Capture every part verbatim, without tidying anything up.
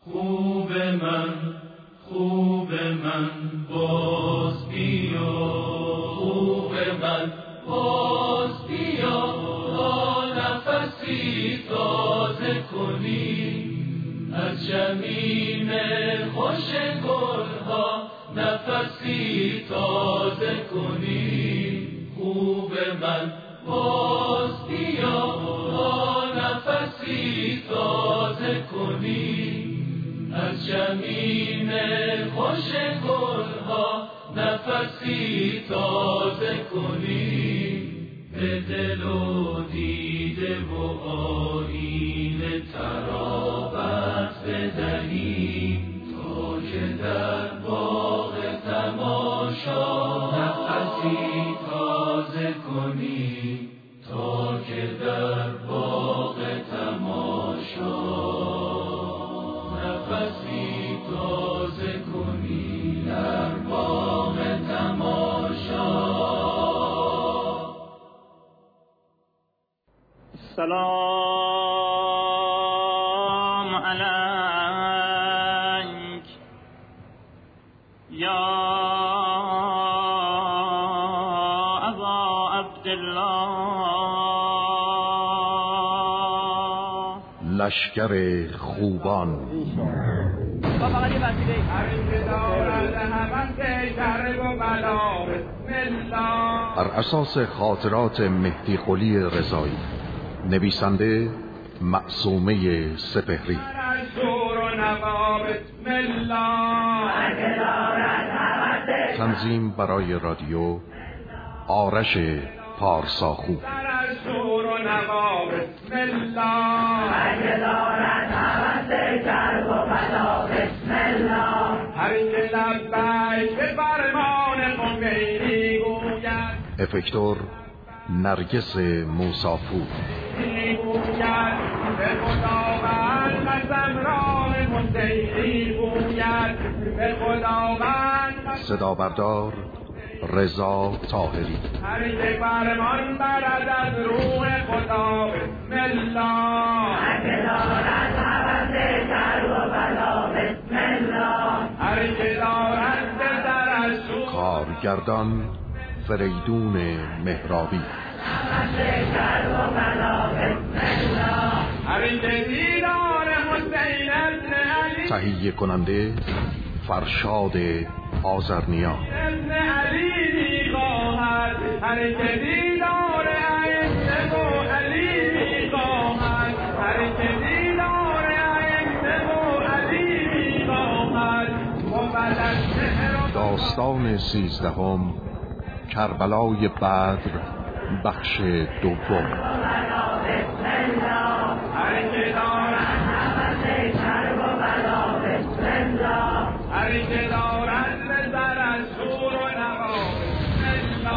خوب من خوب من باز بیا، خوب من باز بیا، تا نفسی تازه کنی از جمیم خوش گلها، نفسی تازه کنی. خوب من باز بیا، تا نفسی تازه کنی از جمیم خوش گلها، نفسی تازه کنی. به دل و دیده و آیینه ترابت بدهی، تا که در باغ تماشا نفسی تازه کنی، تا که در باغ تماشا نفسی تازه کنی، در باغ تماشا. سلام علیک یا ابا عبدالله. لشکر خوبان بر اساس خاطرات مهدی قلی رضایی، نویسنده معصومه سپهری، تنظیم برای رادیو آرش پارساخو. افکتور نرگس موسافور. صدا بردار رضا طاهری. هر که فرمان برد از روح خدا، بسم الله. هر که دارد هوس شر و بلا، بسم الله. هر که دارد به سر از شور. کارگردان فریدون مهرابی. هوس شر و بلا، بسم الله. هر که دیدار حسین ابن علی. تهیه کننده فرشاد آذرنیا. ابن علی می‌خواهد، هر که دیدار ائمه و علی می‌خواهد، هر که دیدار ائمه و علی می‌خواهد. داستان سیزدهم، کربلای بدر، بخش دوم. هر که دارد هوس شر و بلا، بسم الله. هر که دارد به سر از شور و نوا، بسم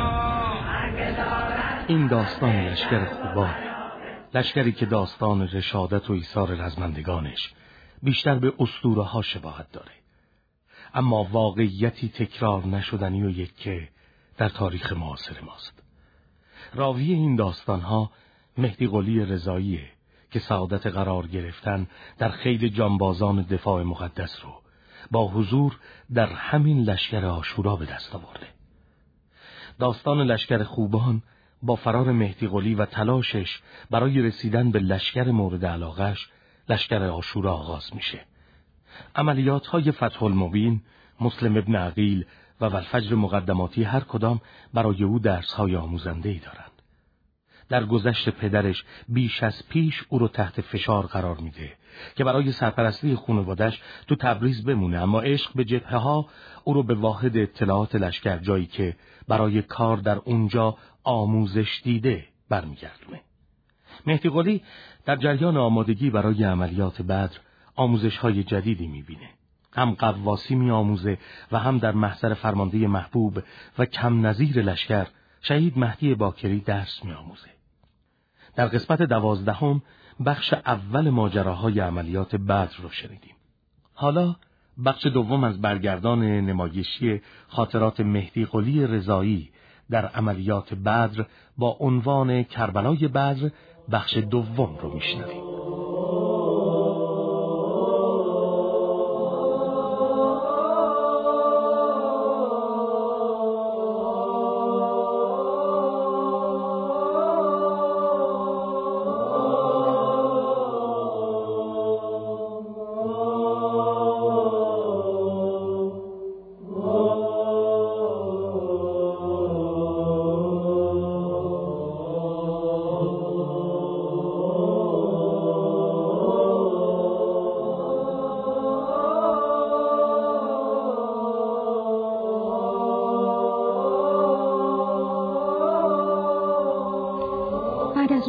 الله. این داستان لشکر خوبان، لشکری که داستان رشادت و ایثار رزمندگانش بیشتر به اسطوره ها شباهت داره، اما واقعیتی تکرار نشدنی و یکه در تاریخ معاصر ماست. راوی این داستان ها مهدی قلی رضاییه که سعادت قرار گرفتن در خیل جانبازان دفاع مقدس رو با حضور در همین لشکر عاشورا به دست آورده. داستان لشکر خوبان با فرار مهدی قلی و تلاشش برای رسیدن به لشکر مورد علاقش، لشکر عاشورا آغاز میشه. عملیات های فتح المبین، مسلم ابن عقیل و والفجر مقدماتی هر کدام برای او درس های آموزنده‌ای دارند. در گذشت پدرش بیش از پیش او رو تحت فشار قرار میده که برای سرپرستی خانواده‌اش تو تبریز بمونه، اما عشق به جبهه ها او رو به واحد اطلاعات لشکر، جایی که برای کار در اونجا آموزش دیده، برمیگردونه. مهدی قلی در جریان آمادگی برای عملیات بدر آموزش های جدیدی میبینه. هم قواسی میآموزه و هم در محضر فرمانده محبوب و کم نظیر لشکر شهید مهدی باکری درس میآموزه. در قسمت دوازدهم بخش اول ماجراهای عملیات بدر رو شنیدیم. حالا بخش دوم از برگردان نمایشی خاطرات مهدی قلی رضایی در عملیات بدر با عنوان کربلای بدر بخش دوم رو میشنویم.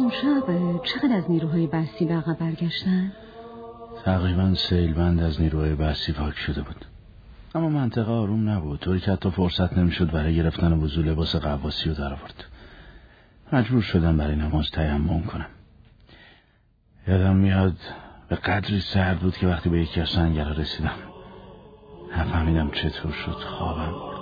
امشب چقدر از نیروهای بستی به عقب برگشتن؟ تقریبا سیلبند از نیروهای بستی پاک شده بود، اما منطقه آروم نبود، طوری که حتی فرصت نمیشد برای گرفتن وضو لباس غواصی رو در آورد. مجبور شدم برای نماز تیمم کنم. یادم میاد به قدری سرد بود که وقتی به یکی از سنگرها رسیدم نفهمیدم چطور شد خوابم برد.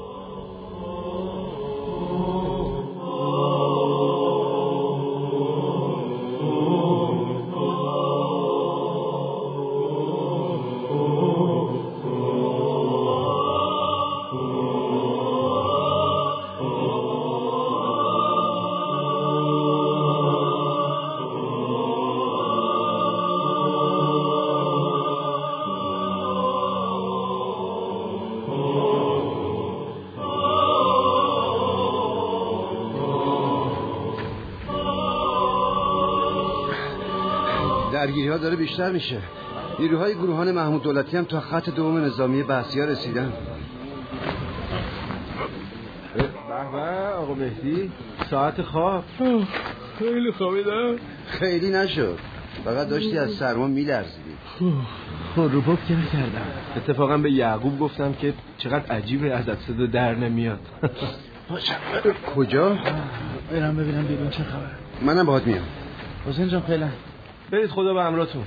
درگیری ها داره بیشتر میشه. نیروهای گروهان محمود دولتی هم تا خط دوم نظامی بحثی ها رسیدن. به به آقا مهدی، ساعت خواب. خیلی خوابیدم. خیلی نشد، فقط داشتی از سرما میلرزیدی. روپوپ که نکردم. اتفاقا به یعقوب گفتم که چقدر عجیبه ازت صدا در نمیاد. کجا؟ برم ببینم بیرون چه خبر. منم باهات میام. حسین جان فعلا برید، خدا به امراتون.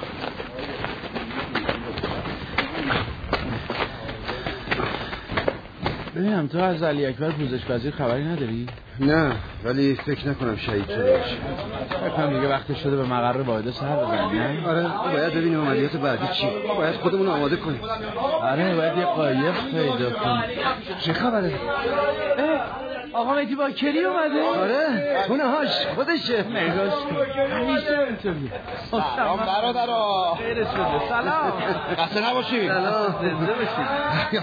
ببینم تو از علی اکبر پوزش وزیر خبری نداری؟ نه، ولی فکر نکنم شهید شده باشه. فکرم دیگه وقتی شده به مقر واحده سر بزنی. نه؟ آره، باید ببینیم عملیات بعدی چی. باید خودمون آماده کنیم. آره، باید یه قایق پیدا کنیم. چه خبره؟ آقا مهدی با کلی اومده؟ آره، خونه هاش خودشه. نگاش کن، همیشه اینطوری. سلام برادرها. خیرش بده. سلام. خسته نباشید. سلام. زنده باشید.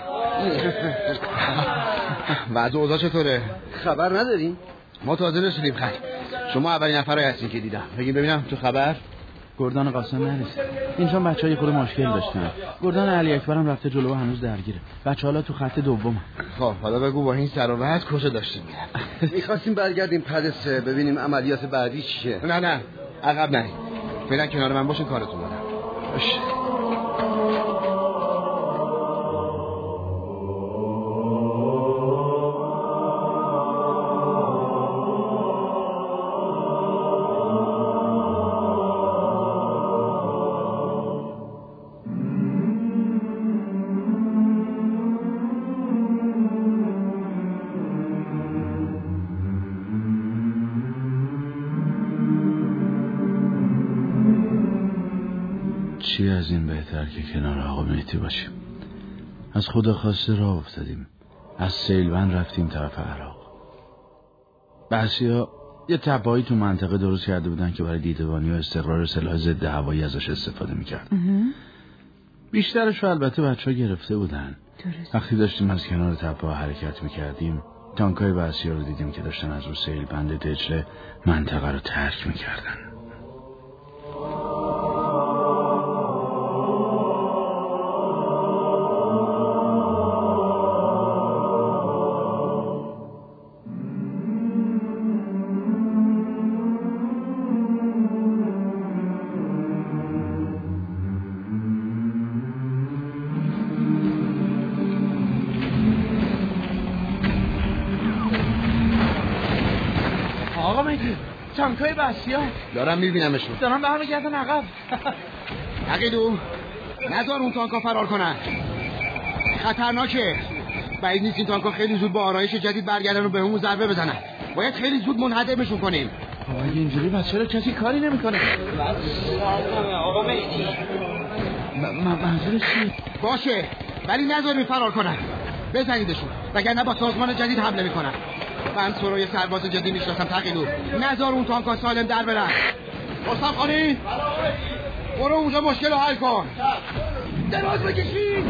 وضع اوضاع چطوره؟ خبر نداریم؟ ما تازه رسیدیم خط. شما اولین نفرایی هستین که دیدم. بگیم ببینم تو خبر؟ گردان قاسم نرسید. اینجا بچه‌ها یه خورده مشکل داشتن. گردان علی اکبر هم رفته جلو و هنوز درگیره. بچه‌ها حالا تو خط دوم. خب حالا بگو با این سر و وضع کجا داشتیم میرم؟ می‌خواستیم برگردیم پدسه ببینیم عملیات بعدی چیه. نه نه، عقب نه. فعلا کنار من باشین، کارتون دارم. باشه. چی از این بهتر که کنار آقا مهدی باشیم. از خدا خواسته راه افتادیم، از سیلبند رفتیم طرف عراق. بعضیا یه تپه‌ای تو منطقه درست کرده بودن که برای دیدبانی و استقرار سلاح ضد هوایی ازش استفاده می‌کردن. بیشترش رو البته بچه‌ها گرفته بودن. درست. وقتی داشتیم از کنار تپه‌ها حرکت می‌کردیم، تانکای بعضیا رو دیدیم که داشتن از رو سیلبند دجله منطقه رو ترک می‌کردن. آقا مهدی، تانکای بسیا دارم میبینمشون. دارم برمیگردن عقب. عقیدو نذار اون تانکا فرار کنن، خطرناکه. بعید نیست این تانکا خیلی زود با آرایش جدید برگردن و به همون ضربه بزنن. باید خیلی زود منهدمشون کنیم. آقا اگه اینجوری بس چرا کسی کاری نمیکنه؟ آقا مهدی منظورش چیه؟ باشه، ولی نذاریم فرار کنن. بزنیدشون وگرنه با سازمان جدید حمله میکنن. من سروی سرباز جدی میشناسم تقیلو. نذار اون تانکا سالم در برن. مصطفی خانی برو اونجا مشکل رو حل کن. دراز بکشید.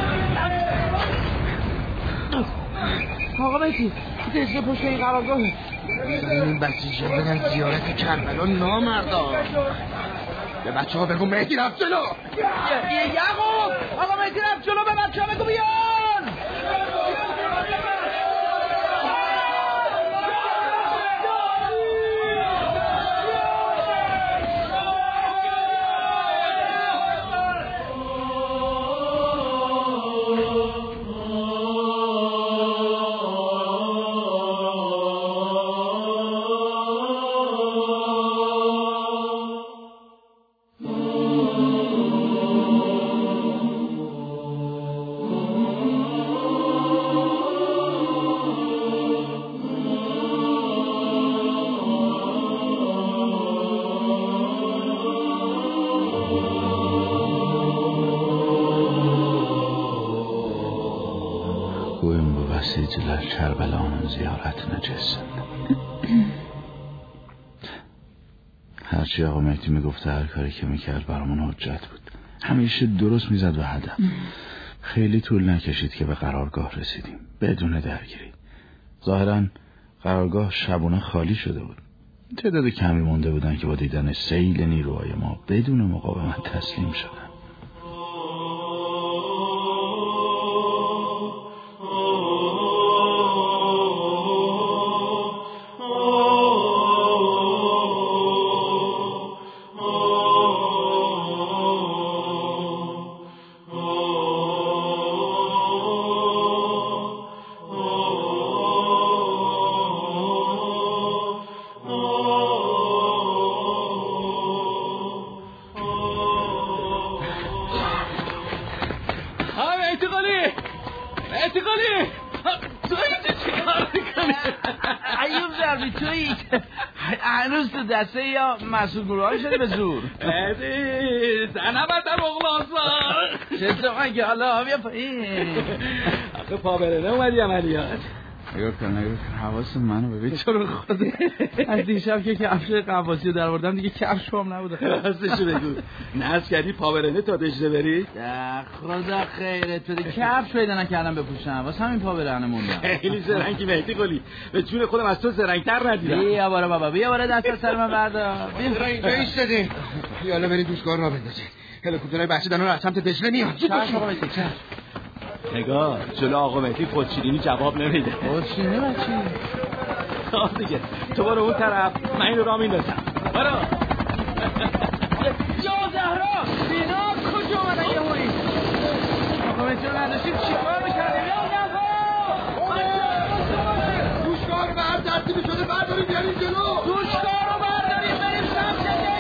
آقا مهدی دسته پشت این قرارگاهه. این بسیجه بدن زیارت کربلا نامردا. به بچه ها بگو مهدی رفت جلو. یعقوب آقا مهدی رفت جلو، به بچه ها بگو بیان. سجل کربلان زیارت نجسد. هرچی آقا مهدی میگفته هر کاری که میکرد برامون حجت بود. همیشه درست میزد به هدف. خیلی طول نکشید که به قرارگاه رسیدیم بدون درگیری. ظاهراً قرارگاه شبونه خالی شده بود. تعداد کمی مونده بودن که با دیدن سیل نیروهای ما بدون مقاومت تسلیم شدن. هنوز تو دسته یا مسئول گروه شده به زور ادی زنبتم اغلاصا چطور من که حالا بیا پایین آخه پا برنه اومدی عملیات نگاه کن نگاه کن حواس منو ببین چرا خدا از دیشب که کفش قواسی رو در بردم دیگه کفش هم نبوده راستشو بگو ناز کردی پا برنه تا دجله بری خدا خیرت بده کفش پیدا نکردم بپوشم واسه همین پا برنه موندم خیلی زرنگی مهدی قلی به جون خودم از تو زرنگ‌تر ندیدم بیا باره بابا بیا باره دست از سر من بردار بیا اینجا ایستادیم یالا برید دوشگاه را بندازید هلیکوپترهای بچه دارن از سمت دجله میاد چشم آقا مهدی چشم نگاه جلو آقا مهدی خودشیرینی جواب نمیده خودشیرینی بچی آه دیگه تو برو اون طرف من این رو را میندازم برو یا زهرا بینا کجا اومدن یه هوری آقا مهدی رو نداشتیم چیکار میکردیم یا زهرا دوشگاه رو به هر ترتیبی شده برداریم بیاریم جلو دوشگاه رو برداریم بریم سمت دجله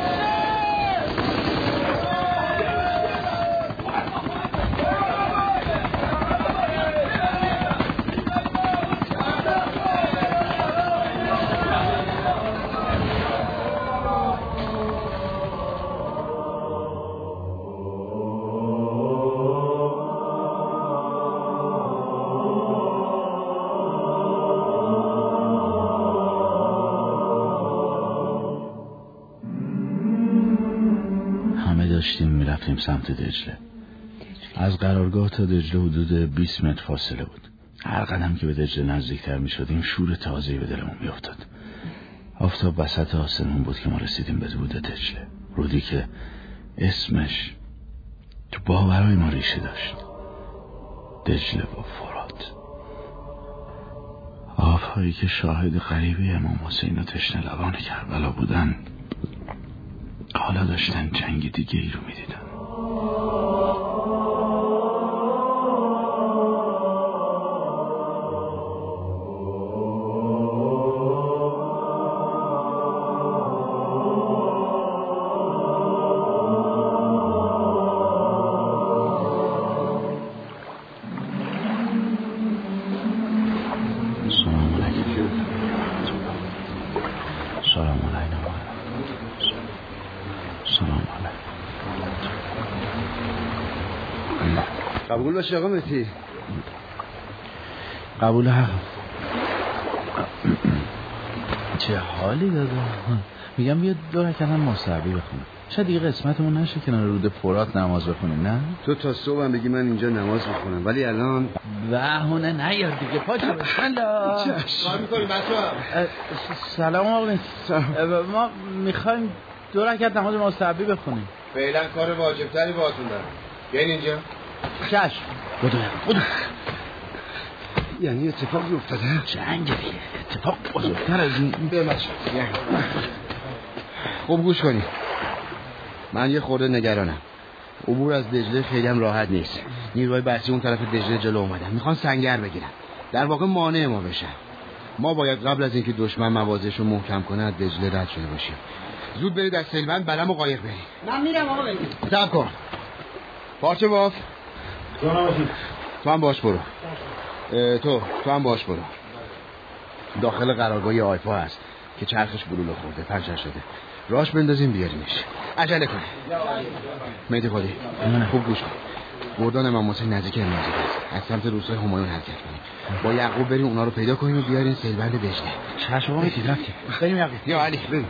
داشتیم میرفتیم سمت دجله. از قرارگاه تا دجله حدود بیست متر فاصله بود. هر قدم که به دجله نزدیکتر میشدیم شور تازه‌ای به دلمون میافتاد. آفتاب وسط آسمون بود که ما رسیدیم به رود دجله، رودی که اسمش تو باورهای ما ریشه داشت، دجله با فرات. آبهایی که شاهد غریبی امام حسین و تشنه لبان کربلا بودن حالا داشتن جنگ دیگه ای رو میدیدن. قبول باشه آقا مهدی. قبول حق. چه حالی داده. میگم بیا دو رکعت هم مصحبی بخونیم. شاید دیگه قسمتمون نشه کنار رود فرات نماز بخونیم. نه تو تا صبح هم بگی من اینجا نماز بخونم ولی الان بهونه نیار دیگه. پاچه بسم الله. کار میکنیم بچه‌ها؟ سلام آقا مهدی. ما میخوایم دو رکعت نماز مصحبی بخونیم. فعلا کار واجب‌تری باهاتون دارم. بیاین اینجا. چشم. بدو بدو. یعنی اتفاقی افتاده؟ جنگ دیگه. اتفاق بزرگتر از این. بمش. خوب گوش کنی. من یه خورده نگرانم. عبور از دجله خیلی هم راحت نیست. نیروهای بحثی اون طرف دجله جلو اومدن. میخوان سنگر بگیرن. در واقع مانع ما بشن. ما باید قبل از اینکه دشمن مواضعش رو محکم کنه از دجله رد شده باشیم. زود برید از سیلوند بلم و قایق برید. من میرم آقا برید. صبر کن. پارچه باف. تو هم باش برو. تو تو هم باش برو. داخل قرارگاه آیفا هست که چرخش بلوله خورده پنچر شده. راش بندازیم بیاریمش. عجله کن. مهدی خودی خوب گوش کن. گردان امام حسین نزدیک امامزاده است. از سمت روستای همایون حرکت کنیم. با یعقوب بریم اونا رو پیدا کنیم و بیاریم سیلبند دجله. چشم آقا مهدی رفتیم. بریم یعقوب. یا علی بریم.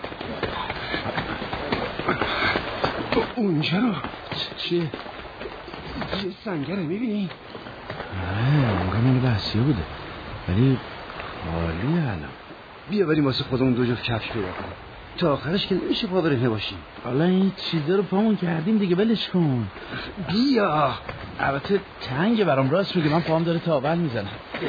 اونجا رو چیه؟ یه سنگره میبینی؟ آره اونگاه مال بحثیه بوده ولی خالیه الان. بیا بریم واسه خودمون دو جفت کفش پیدا کنیم. تا آخرش که نمیشه پا برهنه باشیم. حالا این چیزا رو پامون کردیم دیگه ولش کن. بیا. البته تنگه برام راست میگه من پام داره تاول میزنم.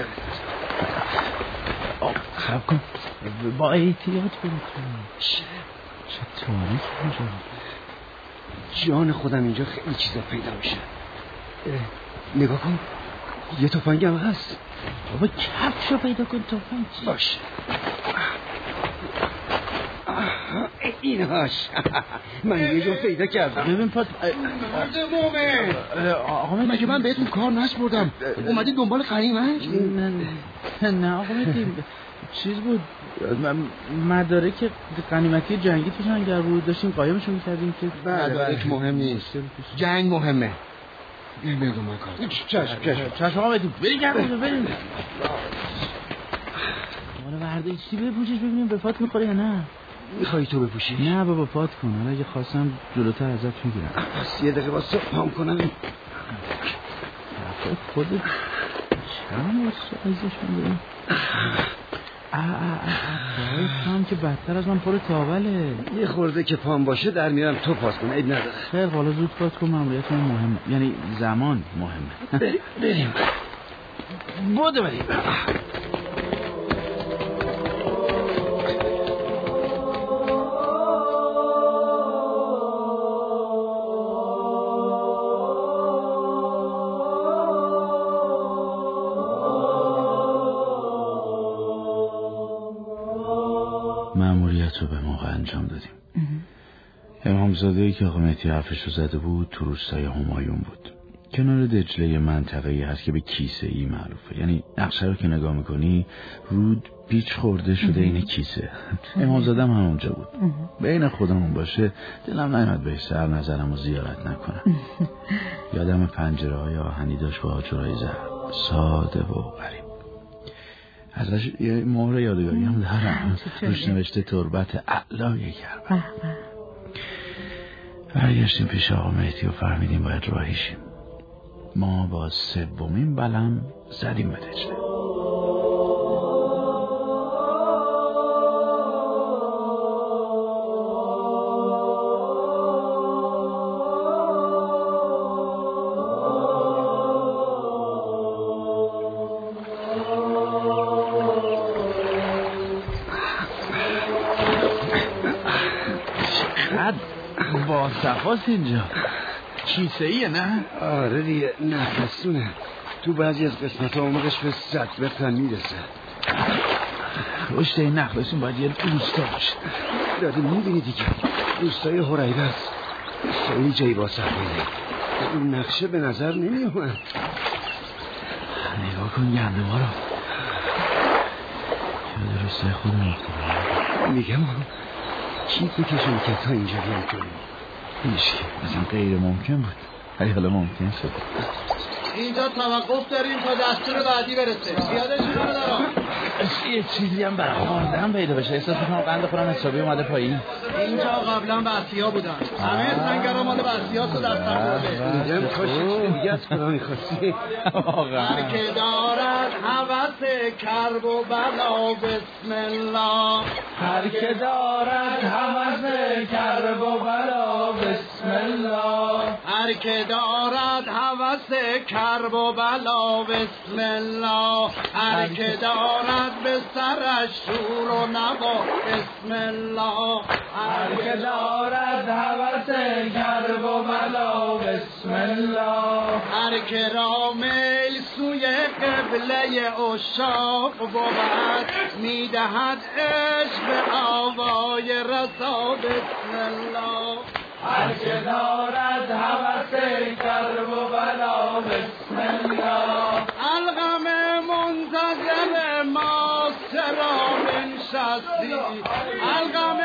خب کن با احتیاط بریم. چه چه تاریک اینجا. جان خودم اینجا خیلی چیزا پیدا میشه. نگاه کن یه تفنگم هست. بابا کفشو پیدا کن تفنگ باشه. اینهاش من یه جا پیدا کردم. ببین پات مرد مومن آقا مگه من بهتون کار نسپردم اومدی دنبال غنیمت؟ نه نه آقا مهدی چیز بود مدارک غنیمتی جنگی تو جنگل بود داشتیم قایمشون می‌کردیم که مدارک مهم نیست جنگ مهمه. این بگو من کار چشم چشم چشم آقا مهدی بریم گردیم بریم مالا ورده چی بپوشش ببینیم به پات میخوره یا نه؟ میخوایی تو بپوشی؟ نه بابا پات کن حالا اگه خواستم جلوتر ازت میگیرم. پس یه دقیقه واسه پام کنم. رفت خودت چرا واسه ازشون بریم؟ اه اه اه باید هم که بدتر از من پر تاوله. یه خورده که پام باشه در میرم تو پاس کن عیب نداره. خیلی حالا زود پاس کن ماموریت من مهمه یعنی زمان مهمه. بریم بوده بریم. مأموریت رو به موقع انجام دادیم. امامزاده‌ای که آقا مهدی حرفش رو زده بود تو روستای همایون بود. کنار دجله منطقه‌ای هست که به کیسه ای معروفه. یعنی نقشه رو که نگاه میکنی رود پیچ خورده شده این کیسه. امامزاده‌م هم اونجا بود. بین خودمون باشه دلم نیامد بهش سر نظرم و زیارت نکنم. یادم پنجره های آهنی داشت با آجرهای زرد ساده و غریب. ازش یه مهر یادگاری هم دارم روش نوشته تربت اعلای کربلا. برگشتیم پیش آقا مهدی و فهمیدیم باید راهیشیم. ما با سومین بلم زدیم به دجله. با صفاست اینجا کیسه ایه نه؟ آره دیگه نفسونه تو بعضی از قسمت ها عمقش به صد متر میرسه. رشد این نخلسون باید یه روستا باشه. دادی میبینی دیگه روستای هریبه است. خیلی جایی با صفایه اون نقشه به نظر نمیومد. نگاه کن گنده ما رو یاد روستای خودم افتاد. میگم کی بکشون که تا اینجا بیان کنیم؟ هیچ که اصلا غیر ممکن بود ولی حالا ممکن شد. اینجا توقف داریم تا دستور بعدی برسه. یادشون رو دارم یه چیزی هم برای خوردن پیدا بشه. احساس میکنم قند خودم حسابی اومده پایین. اینجا قبلا بسیا بودن همه سنگرها مال بسیا تو دستم برده. اینجا خوش دیگه از خدا میخواستی. هر که دارد هوس کرب و بلا بسم الله. هر که دارد هوس کرب و بلا بسم الله. هر که دارد هوس کرب و بلا بسم الله. هر که دارد به سرش شور و نوا بسم الله. هر که دارد هوس کرب و بلا بسم الله. هر که را میل سوی قبله عشاق بود میدهد عشق به آوای رسا بسم الله. هر که دارد هوس کرب و بلا بسم الله. الغم منتظر ما چرا بنشستی. الغم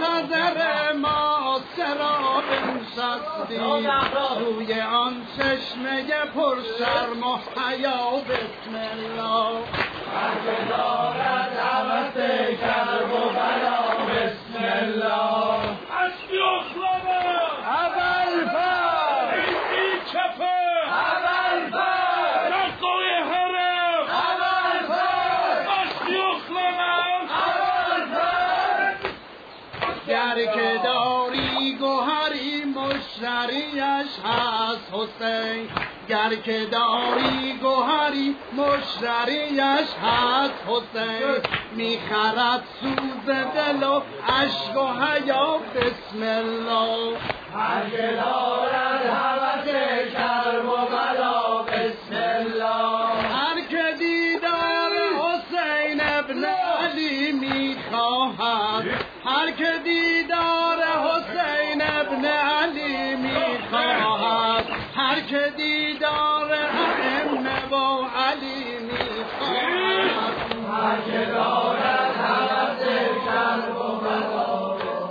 منتظر ما چرا بنشستی. روی آن چشم چشمه پر شرم و حیا بسم الله هر که دارد هوس کرب و بلا بسم الله اسبی اخلامه اول پر ایدی چپه اول پر دستای حرم اول پر اسبی اخلامه اول پر گر که داری گوهری مشتریش هست حسین گر که داری گوهری مشتریش هست حسین میخرد سوز دل و عشق و حیا بسم الله هر که دارد هوس کرب و بلا بسم الله هر که دیدار حسین ابن علی میخواهد هر که دیدار حسین ابن علی میخواهد هر که دیدار ائمه با علی میخواهد هر که دارد هوس کرب و بلا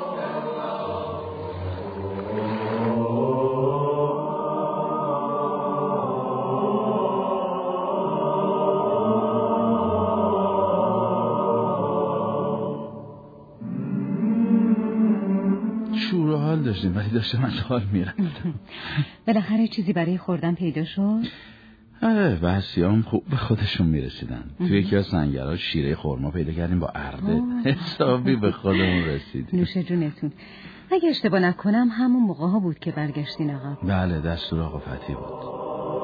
شور و حال داشتیم ولی داشته من حال میرفتم. بالاخره چیزی برای خوردن پیدا شد؟ آره بسیام خوب به خودشون میرسیدن. توی یکی از سنگرها شیره خورما پیدا کردیم با ارده حسابی به خودمون رسیدیم. نوش جونتون. اگه اشتباه نکنم همون موقع ها بود که برگشتین عقب. بله دستور آقا فتحی بود.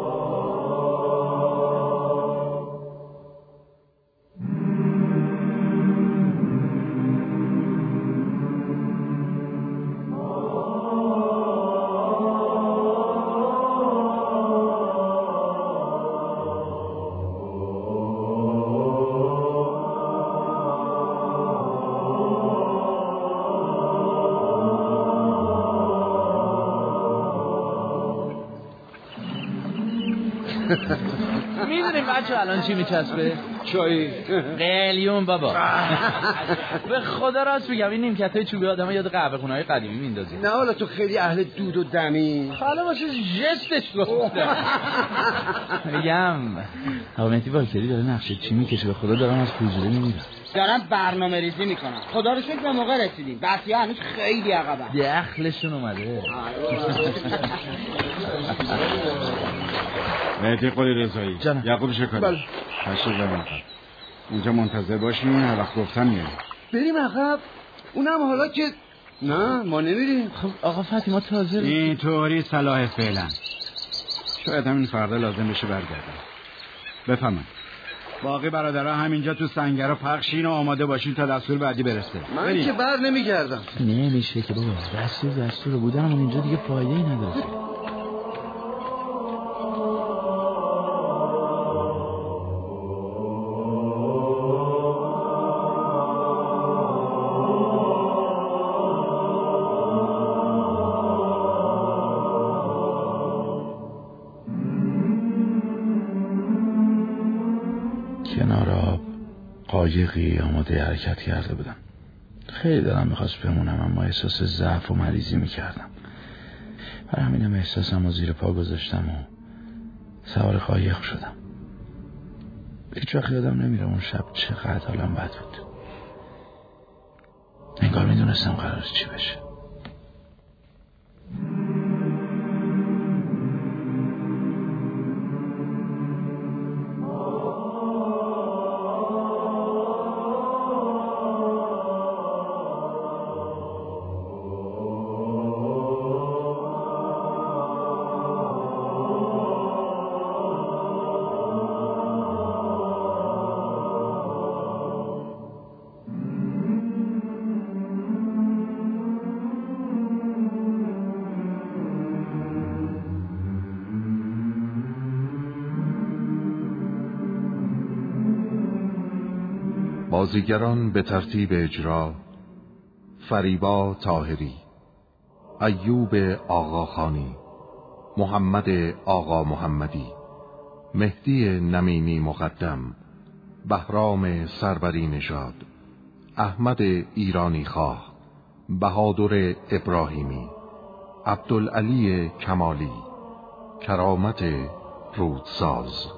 میدونیم بچه الان چی میچسبه؟ چایی قلیون بابا. به خدا راست میگم این نیمکتای چوبی آدم‌ها یاد قهوه خونه‌های قدیمی میندازه. نه حالا تو خیلی اهل دود و دمی. حالا واسه جستش گفتم. میگم آقا مهدی واکری داره نقشه چی میکشه، به خدا دارم از فوزوله میمیرم. دارم برنامه ریزی میکنم. خدا رو شکر به موقع رسیدیم. بسیار هنوز خیلی عقبن. دخلشون اومده. مهدی قلی رضایی یعقوب شکاری بله. تشریف ببرید اینجا منتظر باشین هر وقت گفتم میریم. بریم عقب. اونم حالا که نه ما نمیریم. خب آقا فتحی ما تازه اینطوری صلاح فعلا شاید همین فردا لازم بشه برگردم. بفهمم باقی برادرها همینجا تو سنگرها پخشین و آماده باشین تا دستور بعدی برسه. من بریم. که بر نمیگردم. نمیشه که بابا دستور دستور بودن اینجا دیگه فایده ای نداره. کنار آب قایقی آماده حرکت کرده بودم. خیلی دلم میخواست بمونم اما احساس ضعف و مریضی میکردم. برای همینم احساسم رو زیر پا گذاشتم و سوار قایق شدم. هیچ وقت یادم نمیره اون شب چقدر حالم بد بود. انگار میدونستم قراره چی بشه. بازیگران به ترتیب اجرا: فریبا طاهری، ایوب آقاخانی، محمد آقا محمدی، مهدی نمینی مقدم، بهرام سروری نژاد، احمد ایرانی خواه، بهادر ابراهیمی، عبدالعلی کمالی، کرامت رودساز.